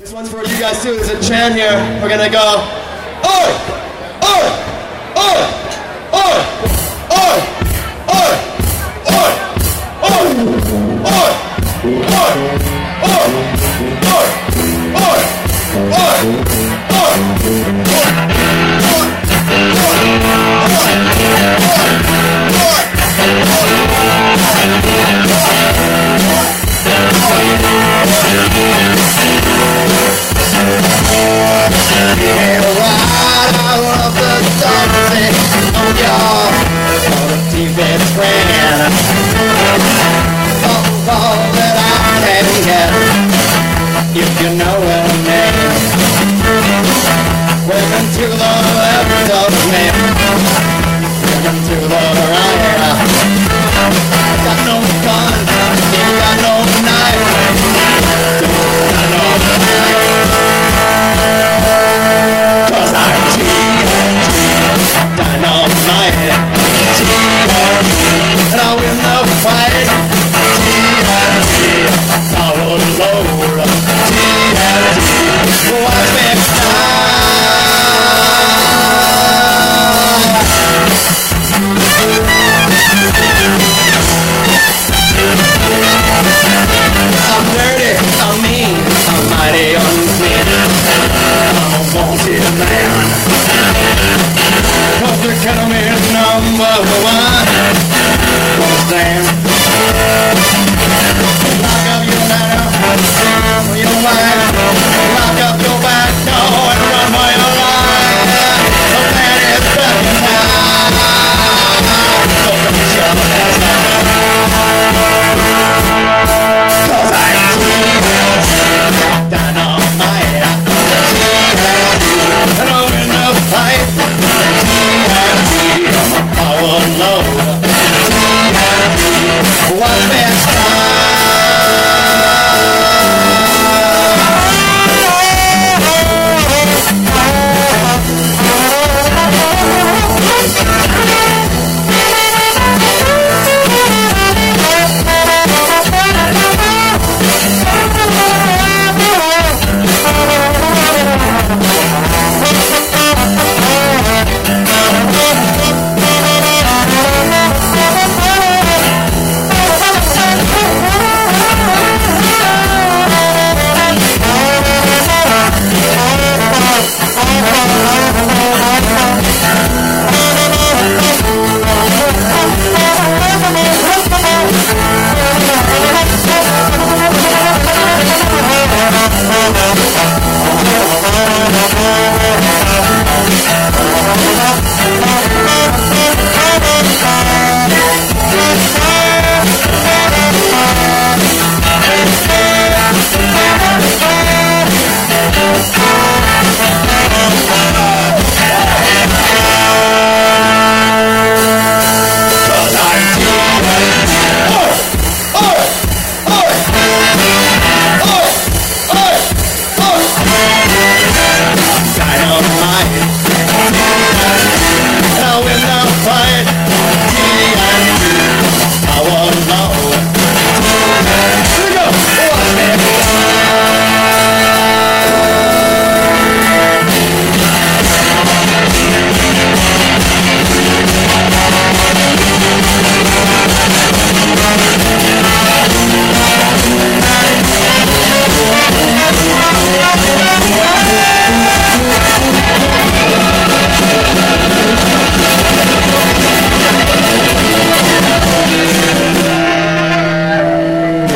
This one's for you guys too. There's a chant here. We're gonna go. Oi! Oi! Oi! Oi! Oi! Oi! Oi! Oi! Oi! If you know her name, welcome to the left of me. Welcome to the right. Got no gun, ain't got no knife. Don't got no knife. 'Cause I'm TNT, dynamite. TNT, and I win the fight. TNT, power load. Watch me I'm dirty, I'm mean, I'm mighty unclean. I'm a wanted man. 'Cause the enemy's #1. Understand? Lock up your man, your mind. Lock up your back door and run for your life. The man is back in town. So don't show us now. 'Cause I'm dynamite. And I'll win the fight. I'm a power load. Watch me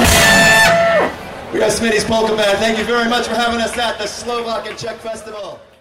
Smitty's Polka Band. Thank you very much for having us at the Slovak and Czech Festival.